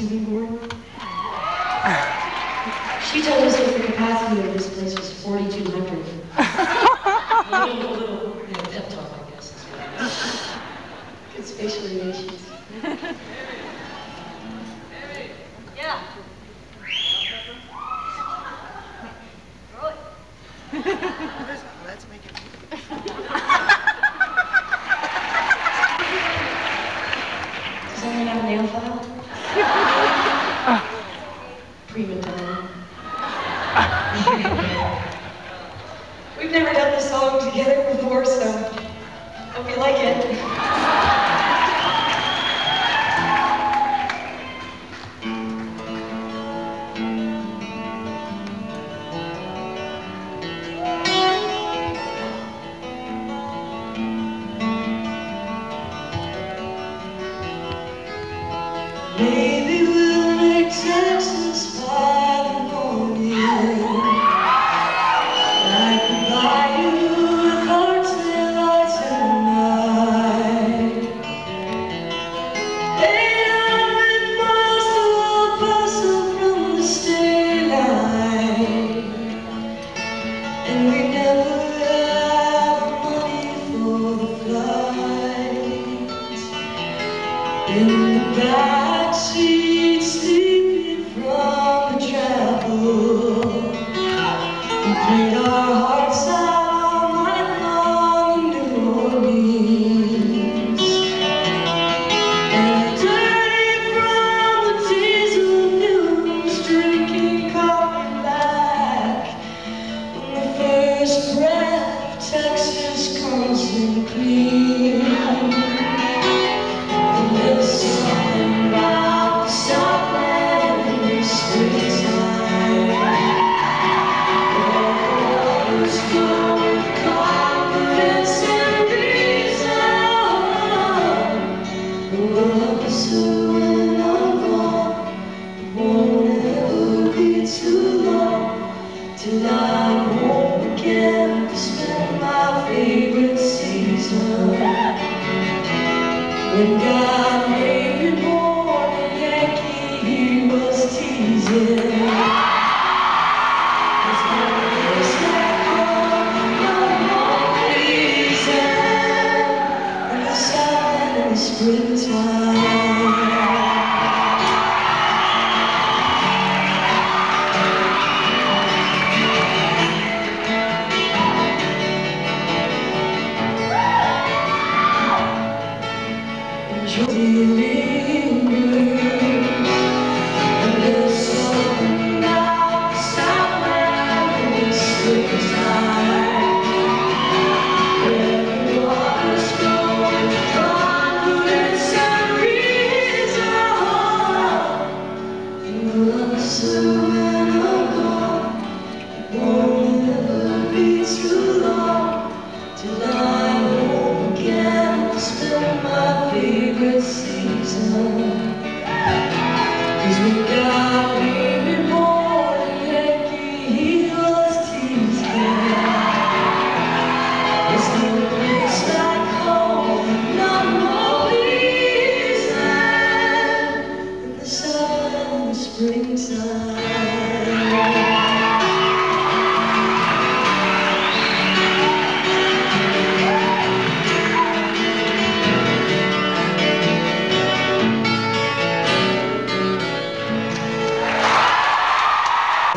anymore. She told us that the capacity of this place was 4,200. A little, pep talk, I guess. Good spatial relations. Yeah. Throw it. Let's make it. Does anyone have a nail file? Prima donna. We've never done this song together before, so hope you like it. Maybe we'll make Texas by the morning. I could buy you a cocktail lights tonight. 800 miles to El Paso from the state line, and we never have money for the flight. In the backseat, sleeping from the travel, we played our hearts out all night long in New Orleans. And dirty from the diesel fumes, drinking coffee black, when the first breath of Texas comes in clean. There's something about the Southland in the springtime. Water's full of confidence and reason. Love is when I'm gone. It won't ever be too long till I'm home again to spend my favorite season. When God made me born a Yankee, he was teasing. There's no place like home, no more reason. In the Southland in the springtime. Feeling good, and there's something about the Southland in the springtime. Everyone's going with confidence and reason. And the love's when I'm gone, it won't ever be too long till I'm home again to spend my favorite season. 'Cause when God made me born a Yankee, he was teasing. There's no place like home, no more reason. In the Southland in the springtime.